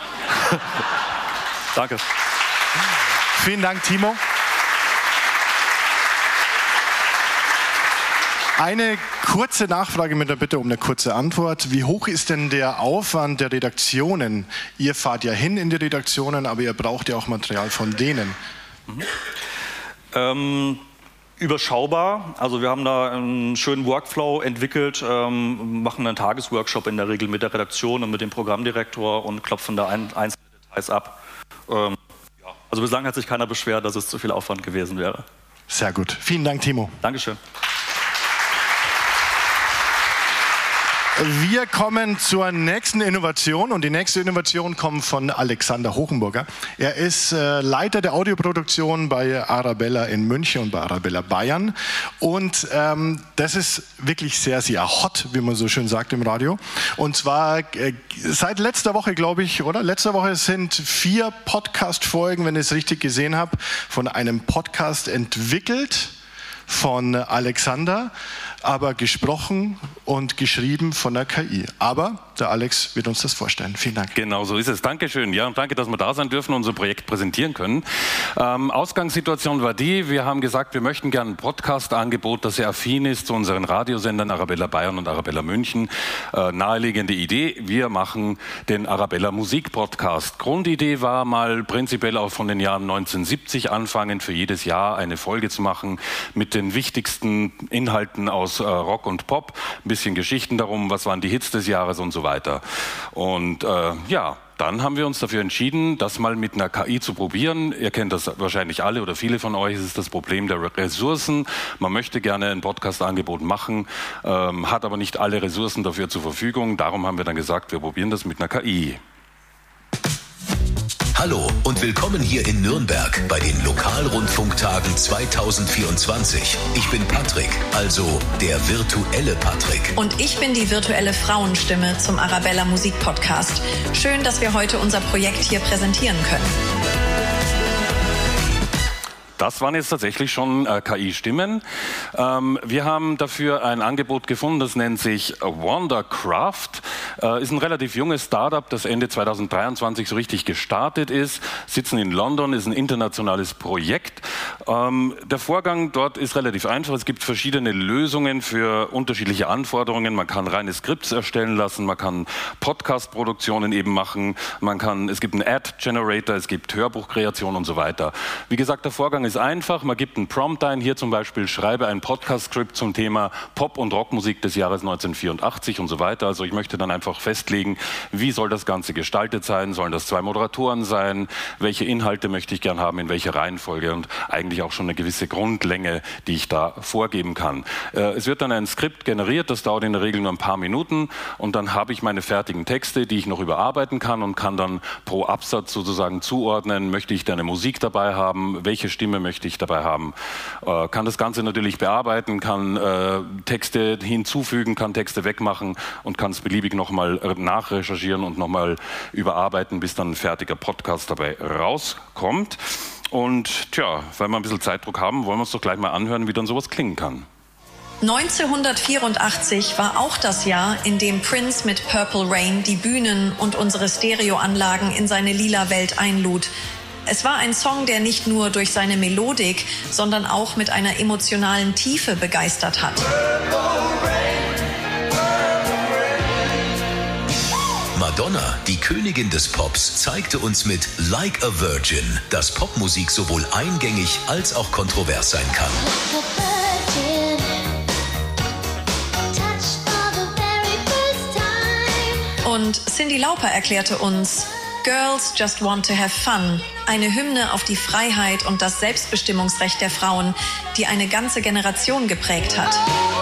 Speaker 5: Danke.
Speaker 1: Vielen Dank, Timo. Eine kurze Nachfrage mit der Bitte um eine kurze Antwort. Wie hoch ist denn der Aufwand der Redaktionen? Ihr fahrt ja hin in die Redaktionen, aber ihr braucht ja auch Material von denen.
Speaker 5: Mhm. Ähm, überschaubar. Also wir haben da einen schönen Workflow entwickelt, ähm, machen einen Tagesworkshop in der Regel mit der Redaktion und mit dem Programmdirektor und klopfen da ein, einzelne Details ab. Ähm, ja. Also bislang hat sich keiner beschwert, dass es zu viel Aufwand gewesen wäre.
Speaker 1: Sehr gut. Vielen Dank, Timo.
Speaker 5: Dankeschön.
Speaker 1: Wir kommen zur nächsten Innovation und die nächste Innovation kommt von Alexander Hochenburger. Er ist äh, Leiter der Audioproduktion bei Arabella in München und bei Arabella Bayern und ähm, das ist wirklich sehr, sehr hot, wie man so schön sagt im Radio. Und zwar äh, seit letzter Woche, glaube ich, oder? Letzte Woche sind vier Podcast-Folgen, wenn ich es richtig gesehen habe, von einem Podcast entwickelt von Alexander, aber gesprochen und geschrieben von der K I. Aber der Alex wird uns das vorstellen. Vielen Dank.
Speaker 8: Genau so ist es. Dankeschön. Ja, und danke, dass wir da sein dürfen und unser Projekt präsentieren können. Ähm, Ausgangssituation war die, wir haben gesagt, wir möchten gerne ein Podcast-Angebot, das sehr affin ist zu unseren Radiosendern Arabella Bayern und Arabella München. Äh, naheliegende Idee, wir machen den Arabella Musik-Podcast. Grundidee war mal prinzipiell auch von den Jahren neunzehnhundertsiebzig anfangen, für jedes Jahr eine Folge zu machen mit den wichtigsten Inhalten aus äh, Rock und Pop, ein bisschen Geschichten darum, was waren die Hits des Jahres und so weiter. Und äh, ja, dann haben wir uns dafür entschieden, das mal mit einer K I zu probieren. Ihr kennt das wahrscheinlich alle oder viele von euch, es ist das Problem der Ressourcen. Man möchte gerne ein Podcast-Angebot machen, ähm, hat aber nicht alle Ressourcen dafür zur Verfügung. Darum haben wir dann gesagt, wir probieren das mit einer K I.
Speaker 6: Hallo und willkommen hier in Nürnberg bei den Lokalrundfunktagen zweitausendvierundzwanzig. Ich bin Patrick, also der virtuelle Patrick.
Speaker 9: Und ich bin die virtuelle Frauenstimme zum Arabella Musik Podcast. Schön, dass wir heute unser Projekt hier präsentieren können.
Speaker 8: Das waren jetzt tatsächlich schon äh, K I-Stimmen. Ähm, wir haben dafür ein Angebot gefunden, das nennt sich Wondercraft. Äh, ist ein relativ junges Startup, das Ende zweitausenddreiundzwanzig so richtig gestartet ist. Sitzen in London, ist ein internationales Projekt. Ähm, der Vorgang dort ist relativ einfach. Es gibt verschiedene Lösungen für unterschiedliche Anforderungen. Man kann reine Skripts erstellen lassen, man kann Podcast-Produktionen eben machen, man kann, es gibt einen Ad-Generator, es gibt Hörbuchkreation und so weiter. Wie gesagt, der Vorgang ist ist einfach, man gibt einen Prompt ein, hier zum Beispiel schreibe ein Podcast-Skript zum Thema Pop- und Rockmusik des Jahres neunzehnhundertvierundachtzig und so weiter. Also ich möchte dann einfach festlegen, wie soll das Ganze gestaltet sein, sollen das zwei Moderatoren sein, welche Inhalte möchte ich gern haben, in welcher Reihenfolge und eigentlich auch schon eine gewisse Grundlänge, die ich da vorgeben kann. Äh, es wird dann ein Skript generiert, das dauert in der Regel nur ein paar Minuten und dann habe ich meine fertigen Texte, die ich noch überarbeiten kann und kann dann pro Absatz sozusagen zuordnen, möchte ich da eine Musik dabei haben, welche Stimme möchte ich dabei haben. Äh, kann das Ganze natürlich bearbeiten, kann äh, Texte hinzufügen, kann Texte wegmachen und kann es beliebig nochmal nachrecherchieren und nochmal überarbeiten, bis dann ein fertiger Podcast dabei rauskommt. Und tja, weil wir ein bisschen Zeitdruck haben, wollen wir uns doch gleich mal anhören, wie dann sowas klingen kann.
Speaker 9: neunzehnhundertvierundachtzig war auch das Jahr, in dem Prince mit Purple Rain die Bühnen und unsere Stereoanlagen in seine lila Welt einlud. Es war ein Song, der nicht nur durch seine Melodik, sondern auch mit einer emotionalen Tiefe begeistert hat.
Speaker 6: Madonna, die Königin des Pops, zeigte uns mit Like a Virgin, dass Popmusik sowohl eingängig als auch kontrovers sein kann.
Speaker 9: Und Cyndi Lauper erklärte uns, Girls Just Want to Have Fun, eine Hymne auf die Freiheit und das Selbstbestimmungsrecht der Frauen, die eine ganze Generation geprägt hat.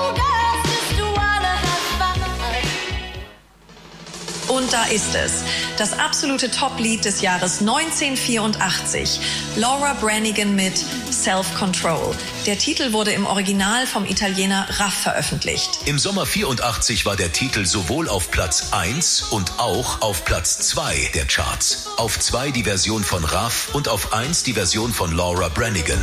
Speaker 9: Und da ist es, das absolute Top-Lied des Jahres neunzehnhundertvierundachtzig, Laura Branigan mit Self-Control. Der Titel wurde im Original vom Italiener Raff veröffentlicht.
Speaker 6: Im Sommer vierundachtzig war der Titel sowohl auf Platz eins und auch auf Platz zwei der Charts. Auf zwei die Version von Raff und auf eins die Version von Laura Branigan.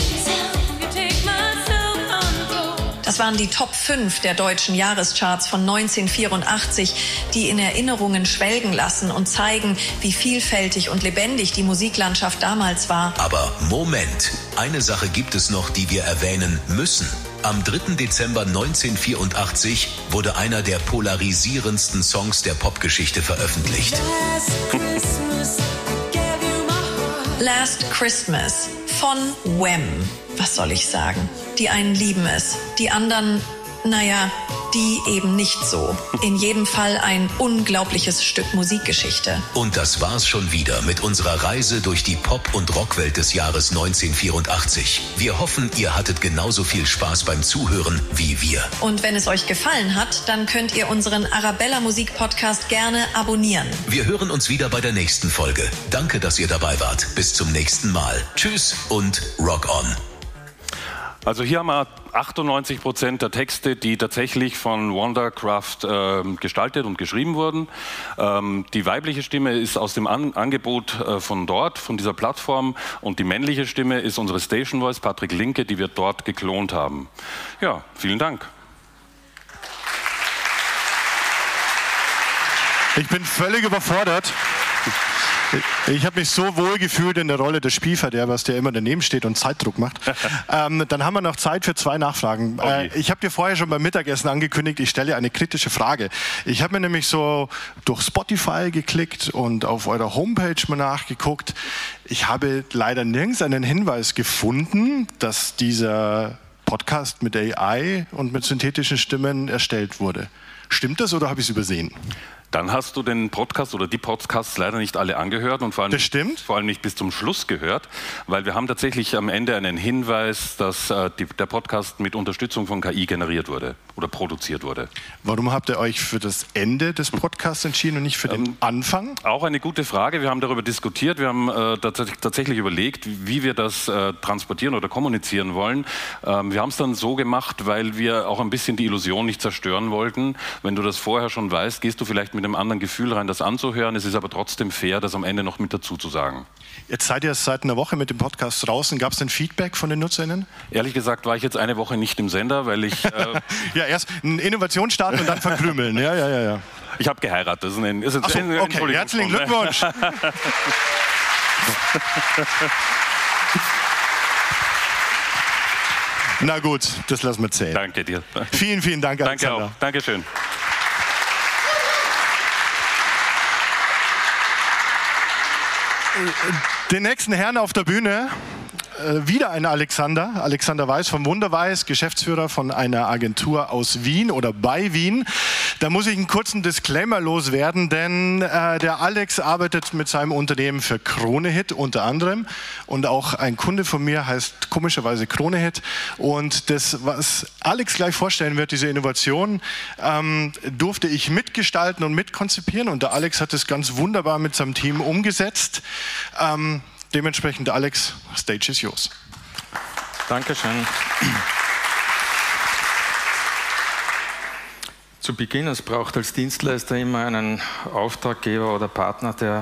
Speaker 9: Das waren die Top fünf der deutschen Jahrescharts von neunzehnhundertvierundachtzig, die in Erinnerungen schwelgen lassen und zeigen, wie vielfältig und lebendig die Musiklandschaft damals war.
Speaker 6: Aber Moment, eine Sache gibt es noch, die wir erwähnen müssen. Am dritten Dezember neunzehnhundertvierundachtzig wurde einer der polarisierendsten Songs der Popgeschichte veröffentlicht.
Speaker 9: Last Christmas von Wham. Was soll ich sagen? Die einen lieben es, die anderen, naja, die eben nicht so. In jedem Fall ein unglaubliches Stück Musikgeschichte.
Speaker 6: Und das war's schon wieder mit unserer Reise durch die Pop- und Rockwelt des Jahres neunzehnhundertvierundachtzig. Wir hoffen, ihr hattet genauso viel Spaß beim Zuhören wie wir.
Speaker 9: Und wenn es euch gefallen hat, dann könnt ihr unseren Arabella Musik Podcast gerne abonnieren.
Speaker 6: Wir hören uns wieder bei der nächsten Folge. Danke, dass ihr dabei wart. Bis zum nächsten Mal. Tschüss und Rock on.
Speaker 8: Also hier haben wir achtundneunzig Prozent der Texte, die tatsächlich von Wondercraft äh, gestaltet und geschrieben wurden. Ähm, die weibliche Stimme ist aus dem An Angebot äh, von dort, von dieser Plattform, und die männliche Stimme ist unsere Station Voice, Patrick Linke, die wir dort geklont haben. Ja, vielen Dank.
Speaker 1: Ich bin völlig überfordert. Ich habe mich so wohl gefühlt in der Rolle des Spielverderbers, der immer daneben steht und Zeitdruck macht. ähm, dann haben wir noch Zeit für zwei Nachfragen.
Speaker 8: Okay.
Speaker 1: Äh, ich habe dir vorher schon beim Mittagessen angekündigt, ich stelle eine kritische Frage. Ich habe mir nämlich so durch Spotify geklickt und auf eurer Homepage mal nachgeguckt. Ich habe leider nirgends einen Hinweis gefunden, dass dieser Podcast mit A I und mit synthetischen Stimmen erstellt wurde. Stimmt das oder habe ich es übersehen?
Speaker 8: Dann hast du den Podcast oder die Podcasts leider nicht alle angehört und vor allem,
Speaker 1: das stimmt.
Speaker 8: vor allem nicht bis zum Schluss gehört, weil wir haben tatsächlich am Ende einen Hinweis, dass äh, die, der Podcast mit Unterstützung von K I generiert wurde oder produziert wurde.
Speaker 1: Warum habt ihr euch für das Ende des Podcasts entschieden und nicht für den ähm, Anfang?
Speaker 8: Auch eine gute Frage. Wir haben darüber diskutiert. Wir haben äh, tatsächlich überlegt, wie wir das äh, transportieren oder kommunizieren wollen. Ähm, wir haben es dann so gemacht, weil wir auch ein bisschen die Illusion nicht zerstören wollten. Wenn du das vorher schon weißt, gehst du vielleicht mit einem anderen Gefühl rein, das anzuhören. Es ist aber trotzdem fair, das am Ende noch mit dazu zu sagen.
Speaker 1: Jetzt seid ihr seit einer Woche mit dem Podcast draußen. Gab es denn Feedback von den NutzerInnen?
Speaker 8: Ehrlich gesagt war ich jetzt eine Woche nicht im Sender, weil ich... Äh
Speaker 1: ja, erst eine Innovation starten und dann verkrümeln. Ja, ja, ja, ja.
Speaker 8: Ich habe geheiratet. Das ist ein, ist ein,
Speaker 1: Ach so, okay. Herzlichen Glückwunsch. Na gut, das lassen wir zählen.
Speaker 8: Danke dir.
Speaker 1: Vielen, vielen Dank, Alexander.
Speaker 8: Danke auch. Dankeschön.
Speaker 1: Den nächsten Herrn auf der Bühne, äh, wieder ein Alexander, Alexander Weiß vom Wunderweiß, Geschäftsführer von einer Agentur aus Wien oder bei Wien. Da muss ich einen kurzen Disclaimer loswerden, denn äh, der Alex arbeitet mit seinem Unternehmen für Kronehit unter anderem und auch ein Kunde von mir heißt komischerweise Kronehit und das, was Alex gleich vorstellen wird, diese Innovation, ähm, durfte ich mitgestalten und mitkonzipieren und der Alex hat das ganz wunderbar mit seinem Team umgesetzt. Ähm, dementsprechend, Alex, Stage is yours.
Speaker 10: Dankeschön. Zu Beginn, es braucht als Dienstleister immer einen Auftraggeber oder Partner, der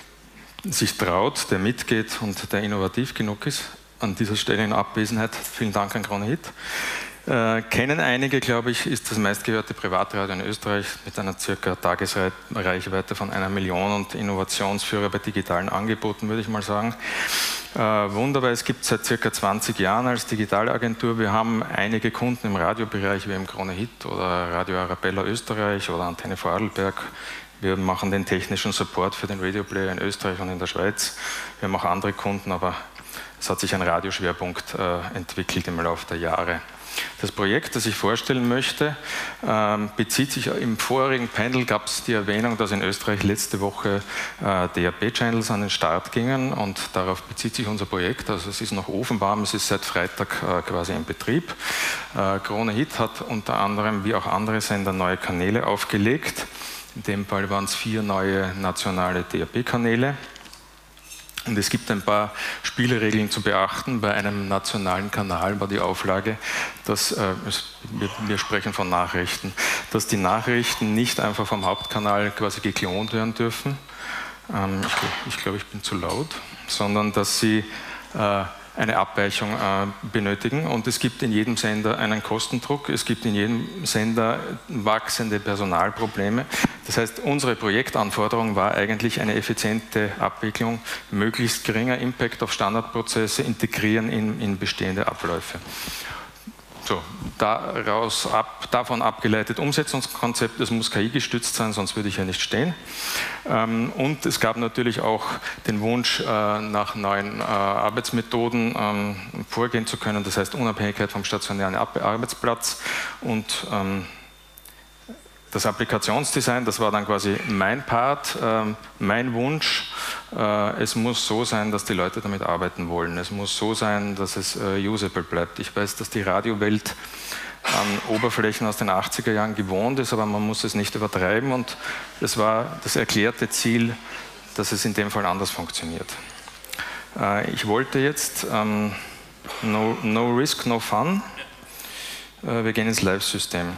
Speaker 10: sich traut, der mitgeht und der innovativ genug ist. An dieser Stelle in Abwesenheit, vielen Dank an Kronehit. Äh, kennen einige, glaube ich, ist das meistgehörte Privatradio in Österreich mit einer circa Tagesreichweite von einer Million und Innovationsführer bei digitalen Angeboten, würde ich mal sagen. Äh, Wunderweiß gibt es seit circa zwanzig Jahren als Digitalagentur. Wir haben einige Kunden im Radiobereich wie im Kronehit oder Radio Arabella Österreich oder Antenne Vorarlberg. Wir machen den technischen Support für den Radio-Player in Österreich und in der Schweiz. Wir haben auch andere Kunden, aber es hat sich ein Radioschwerpunkt äh, entwickelt im Laufe der Jahre. Das Projekt, das ich vorstellen möchte, ähm, bezieht sich, im vorigen Panel gab es die Erwähnung, dass in Österreich letzte Woche äh, D A B-Channels an den Start gingen und darauf bezieht sich unser Projekt. Also es ist noch ofenwarm, es ist seit Freitag äh, quasi in Betrieb. Äh, Kronehit hat unter anderem, wie auch andere Sender, neue Kanäle aufgelegt. In dem Fall waren es vier neue nationale D A B-Kanäle. Und es gibt ein paar Spielregeln zu beachten. Bei einem nationalen Kanal war die Auflage, dass, äh, wir, wir sprechen von Nachrichten, dass die Nachrichten nicht einfach vom Hauptkanal quasi geklont werden dürfen. Ähm, ich glaube, ich bin zu laut, sondern dass sie äh, eine Abweichung äh, benötigen. Und es gibt in jedem Sender einen Kostendruck, es gibt in jedem Sender wachsende Personalprobleme. Das heißt, unsere Projektanforderung war eigentlich eine effiziente Abwicklung, möglichst geringer Impact auf Standardprozesse, integrieren in, in bestehende Abläufe. So, daraus ab, davon abgeleitet Umsetzungskonzept, es muss K I gestützt sein, sonst würde ich ja nicht stehen. Ähm, und es gab natürlich auch den Wunsch, äh, nach neuen äh, Arbeitsmethoden ähm, vorgehen zu können, das heißt Unabhängigkeit vom stationären Arbeitsplatz und ähm, das Applikationsdesign, das war dann quasi mein Part, ähm, mein Wunsch. Äh, es muss so sein, dass die Leute damit arbeiten wollen. Es muss so sein, dass es äh, usable bleibt. Ich weiß, dass die Radiowelt an Oberflächen aus den achtziger Jahren gewohnt ist, aber man muss es nicht übertreiben. Und das war das erklärte Ziel, dass es in dem Fall anders funktioniert. Äh, ich wollte jetzt ähm, no, no risk, no fun. Äh, wir gehen ins Live-System.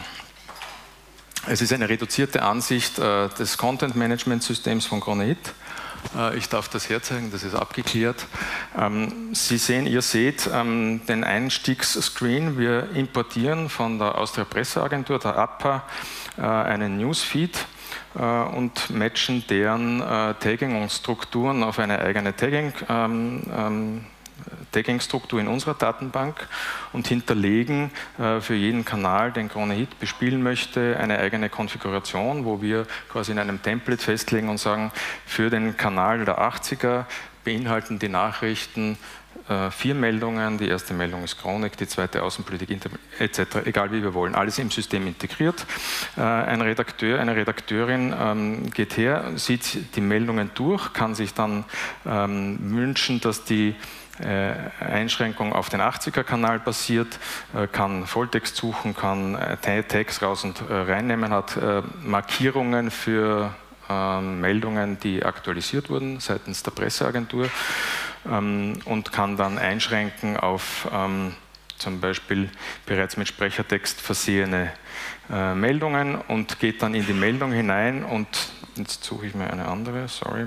Speaker 10: Es ist eine reduzierte Ansicht äh, des Content-Management-Systems von Kronehit. Äh, ich darf das herzeigen, das ist abgeklärt. Ähm, Sie sehen, ihr seht ähm, den Einstiegsscreen. Wir importieren von der Austria Presseagentur, der A P A, äh, einen Newsfeed äh, und matchen deren äh, Tagging und Strukturen auf eine eigene Tagging ähm, ähm, Tagging-Struktur in unserer Datenbank und hinterlegen äh, für jeden Kanal, den Kronehit bespielen möchte, eine eigene Konfiguration, wo wir quasi in einem Template festlegen und sagen, für den Kanal der achtziger beinhalten die Nachrichten äh, vier Meldungen. Die erste Meldung ist Chronik, die zweite Außenpolitik et cetera. Egal wie wir wollen, alles im System integriert. Äh, ein Redakteur, eine Redakteurin ähm, geht her, sieht die Meldungen durch, kann sich dann ähm, wünschen, dass die äh, Einschränkung auf den achtziger-Kanal basiert, äh, kann Volltext suchen, kann äh, Tags raus und äh, reinnehmen, hat äh, Markierungen für äh, Meldungen, die aktualisiert wurden seitens der Presseagentur ähm, und kann dann einschränken auf ähm, zum Beispiel bereits mit Sprechertext versehene äh, Meldungen und geht dann in die Meldung hinein und jetzt suche ich mir eine andere, sorry.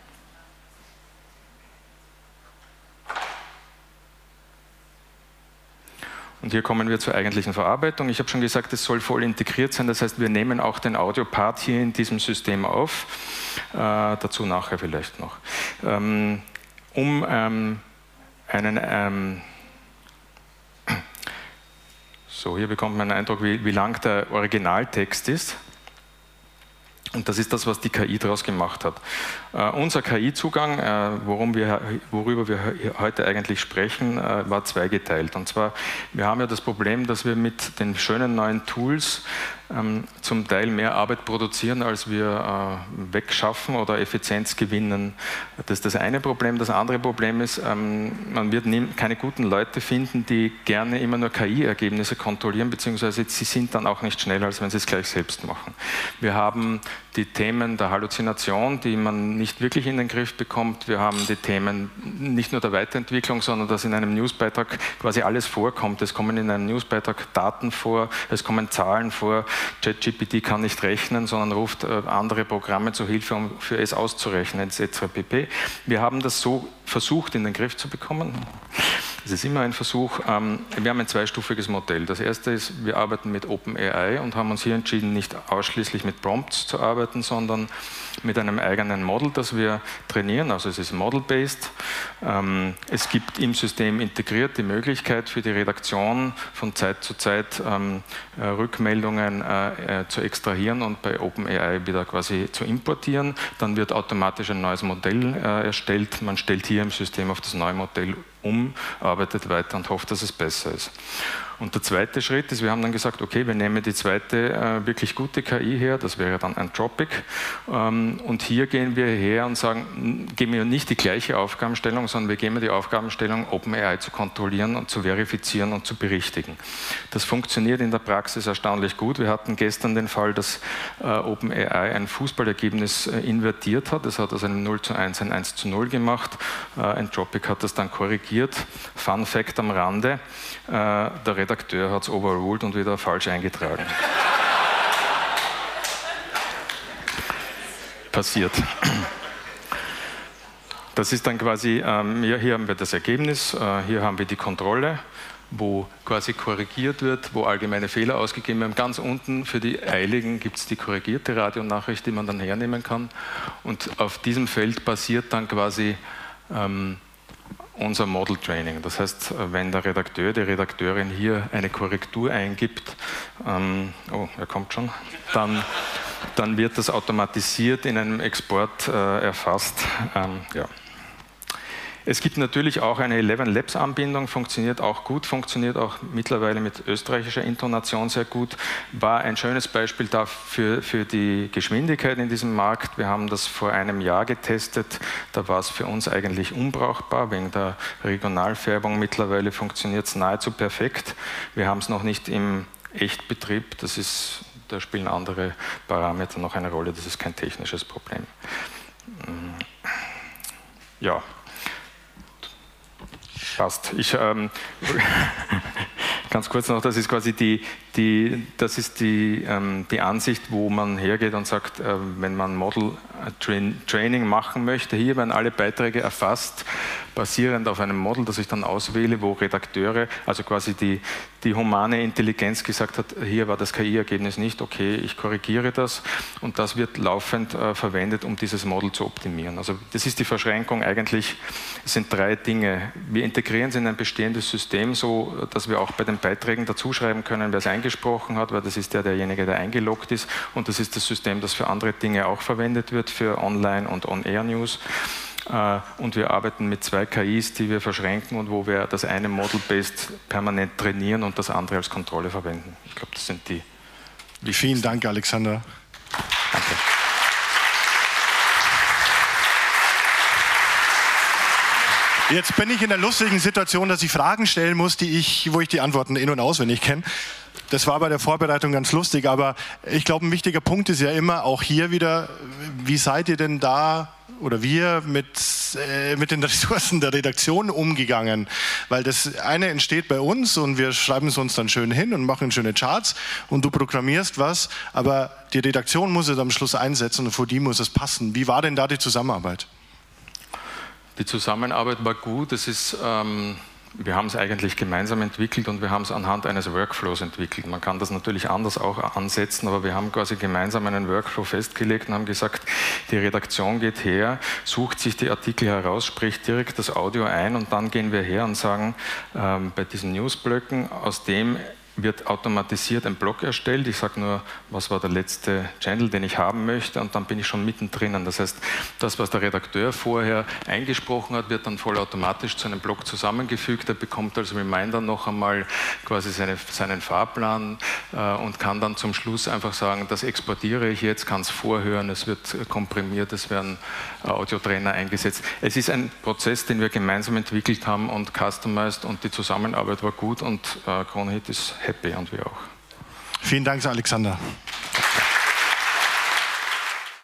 Speaker 10: Und hier kommen wir zur eigentlichen Verarbeitung. Ich habe schon gesagt, es soll voll integriert sein, das heißt, wir nehmen auch den Audiopart hier in diesem System auf, äh, dazu nachher vielleicht noch. Ähm, um ähm, einen ähm, So, hier bekommt man einen Eindruck, wie, wie lang der Originaltext ist. Und das ist das, was die K I daraus gemacht hat. Uh, unser K I-Zugang, uh, worum wir, worüber wir heute eigentlich sprechen, uh, war zweigeteilt. Und zwar, wir haben ja das Problem, dass wir mit den schönen neuen Tools um, zum Teil mehr Arbeit produzieren, als wir uh, wegschaffen oder Effizienz gewinnen. Das ist das eine Problem. Das andere Problem ist, um, man wird nie, keine guten Leute finden, die gerne immer nur K I-Ergebnisse kontrollieren, beziehungsweise sie sind dann auch nicht schneller, als wenn sie es gleich selbst machen. Wir haben die Themen der Halluzination, die man nicht wirklich in den Griff bekommt. Wir haben die Themen nicht nur der Weiterentwicklung, sondern dass in einem Newsbeitrag quasi alles vorkommt. Es kommen in einem Newsbeitrag Daten vor, es kommen Zahlen vor. ChatGPT kann nicht rechnen, sondern ruft andere Programme zu Hilfe, um für es auszurechnen, et cetera pp. Wir haben das so versucht, in den Griff zu bekommen. Das ist immer ein Versuch. Wir haben ein zweistufiges Modell. Das erste ist, wir arbeiten mit OpenAI und haben uns hier entschieden, nicht ausschließlich mit Prompts zu arbeiten, sondern mit einem eigenen Model, das wir trainieren. Also es ist model-based. Es gibt im System integriert die Möglichkeit für die Redaktion von Zeit zu Zeit Rückmeldungen zu extrahieren und bei OpenAI wieder quasi zu importieren. Dann wird automatisch ein neues Modell erstellt. Man stellt hier im System auf das neue Modell um, arbeitet weiter und hofft, dass es besser ist. Und der zweite Schritt ist, wir haben dann gesagt, okay, wir nehmen die zweite äh, wirklich gute K I her, das wäre dann Anthropic. Ähm, und hier gehen wir her und sagen, geben wir nicht die gleiche Aufgabenstellung, sondern wir geben die Aufgabenstellung, OpenAI zu kontrollieren und zu verifizieren und zu berichtigen. Das funktioniert in der Praxis erstaunlich gut. Wir hatten gestern den Fall, dass äh, OpenAI ein Fußballergebnis äh, invertiert hat. Es hat also ein null zu eins, ein eins zu null gemacht. Äh, Anthropic hat das dann korrigiert. Fun Fact am Rande, äh, der Redakteur hat es overruled und wieder falsch eingetragen. Passiert. Das ist dann quasi, ähm, hier, hier haben wir das Ergebnis, äh, hier haben wir die Kontrolle, wo quasi korrigiert wird, wo allgemeine Fehler ausgegeben werden. Ganz unten für die Eiligen gibt es die korrigierte Radionachricht, die man dann hernehmen kann. Und auf diesem Feld basiert dann quasi ähm, unser Model Training. Das heißt, wenn der Redakteur, die Redakteurin hier eine Korrektur eingibt, ähm, oh, er kommt schon, dann, dann wird das automatisiert in einem Export äh, erfasst. Ähm, ja. Es gibt natürlich auch eine Eleven Labs Anbindung, funktioniert auch gut, funktioniert auch mittlerweile mit österreichischer Intonation sehr gut, war ein schönes Beispiel dafür für die Geschwindigkeit in diesem Markt. Wir haben das vor einem Jahr getestet, da war es für uns eigentlich unbrauchbar, wegen der Regionalfärbung. Mittlerweile funktioniert es nahezu perfekt. Wir haben es noch nicht im Echtbetrieb, das ist, da spielen andere Parameter noch eine Rolle, das ist kein technisches Problem. Ja. Passt. Ich, ähm, ganz kurz noch, das ist quasi die, die, das ist die, ähm, die Ansicht, wo man hergeht und sagt, äh, wenn man Model Train, Training machen möchte, hier werden alle Beiträge erfasst, basierend auf einem Model, das ich dann auswähle, wo Redakteure, also quasi die, die humane Intelligenz gesagt hat, hier war das K I-Ergebnis nicht, okay, ich korrigiere das und das wird laufend äh, verwendet, um dieses Model zu optimieren. Also das ist die Verschränkung eigentlich, es sind drei Dinge. Wir integrieren es in ein bestehendes System, so dass wir auch bei den Beiträgen dazuschreiben können, wer es eingesprochen hat, weil das ist ja derjenige, der eingeloggt ist und das ist das System, das für andere Dinge auch verwendet wird, für Online- und On-Air-News. und wir arbeiten mit zwei K Is, die wir verschränken und wo wir das eine Model-Based permanent trainieren und das andere als Kontrolle verwenden. Ich glaube, das sind die wichtigsten.
Speaker 1: Vielen Dank, Alexander.
Speaker 10: Danke.
Speaker 1: Jetzt bin ich in der lustigen Situation, dass ich Fragen stellen muss, die ich, wo ich die Antworten in- und auswendig kenne. Das war bei der Vorbereitung ganz lustig, aber ich glaube, ein wichtiger Punkt ist ja immer auch hier wieder, wie seid ihr denn da oder wir mit, äh, mit den Ressourcen der Redaktion umgegangen? Weil das eine entsteht bei uns und wir schreiben es uns dann schön hin und machen schöne Charts und du programmierst was, aber die Redaktion muss es am Schluss einsetzen und für die muss es passen. Wie war denn da die Zusammenarbeit?
Speaker 10: Die Zusammenarbeit war gut. Es ist, ähm, wir haben es eigentlich gemeinsam entwickelt und wir haben es anhand eines Workflows entwickelt. Man kann das natürlich anders auch ansetzen, aber wir haben quasi gemeinsam einen Workflow festgelegt und haben gesagt, die Redaktion geht her, sucht sich die Artikel heraus, spricht direkt das Audio ein und dann gehen wir her und sagen, ähm, bei diesen Newsblöcken, aus dem wird automatisiert ein Blog erstellt. Ich sage nur, was war der letzte Channel, den ich haben möchte, und dann bin ich schon mittendrin. Das heißt, das, was der Redakteur vorher eingesprochen hat, wird dann vollautomatisch zu einem Blog zusammengefügt. Er bekommt als Reminder noch einmal quasi seine, seinen Fahrplan äh, und kann dann zum Schluss einfach sagen, das exportiere ich jetzt, kann es vorhören, es wird komprimiert, es werden Audiotrainer eingesetzt. Es ist ein Prozess, den wir gemeinsam entwickelt haben und customized, und die Zusammenarbeit war gut und äh, Kronhit ist happy und wir auch.
Speaker 1: Vielen Dank, Alexander.